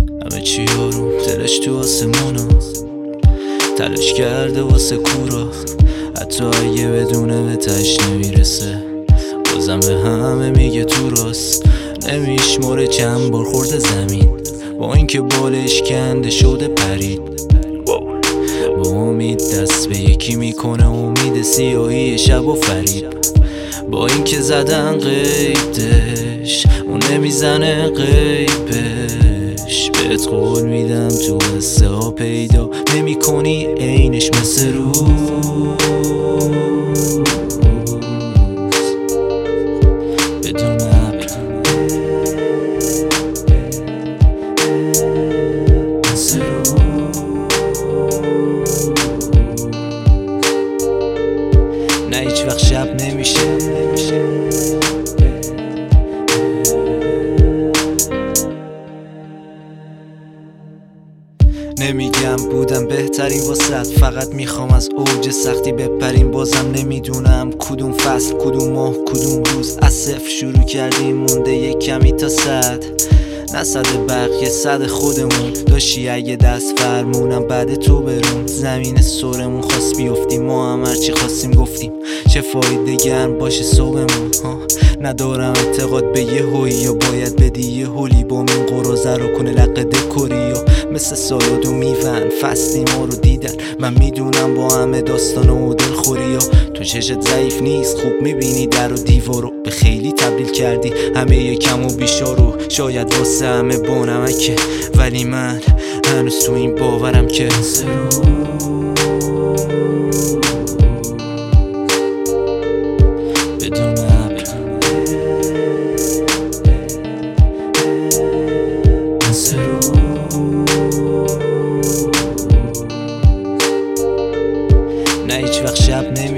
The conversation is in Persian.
همه چی آروم، دلش تو آسمونا تلاش کرده واسه کورا، حتی اگه بدونه به تش نمیرسه بازم به همه میگه تو راست. نمیشماره چند بار خورده زمین، با اینکه بالش کنده شده پرید. با امید دست به یکی میکنه، امید سیاهی شب و فریب. با اینکه زدن قیدش اون نمیزنه قیبش. بهت قول میدم تو قصه ها پیدا نمی کنی عینش مثل روز. بدون ابر مثل روز. نه هیچ وقت شب نمیشه. نمیگم بودم بهترین واسط، فقط میخوام از اوج سختی بپریم. بازم نمیدونم کدوم فصل، کدوم ماه، کدوم روز. از صفر شروع کردیم، مونده یک کمی تا 100. نه 100 بقیه، 100 خودمون. داشتی اگه دست فرمونم بعد تو برون. زمین سرمون خواست بیفتیم، ما هم هرچی خواستیم گفتیم. چه فایده گرم باشه صبحمون ندارم اعتقاد به یه هویی، یا باید بدی یه هولی با من قرازه رو کنه لقه دکوری. یا مثل سایاد و میون فصلی ما رو دیدن. من میدونم با همه داستان و دلخوری ها تو چشت ضعیف نیست، خوب میبینی در و دیوارو. به خیلی تبدیل کردی همه یه کم و بیشارو. شاید واسه همه بانمکه، ولی من هنوز تو این باورم که بدون ابر مثل روز. نه هیچ وقت شب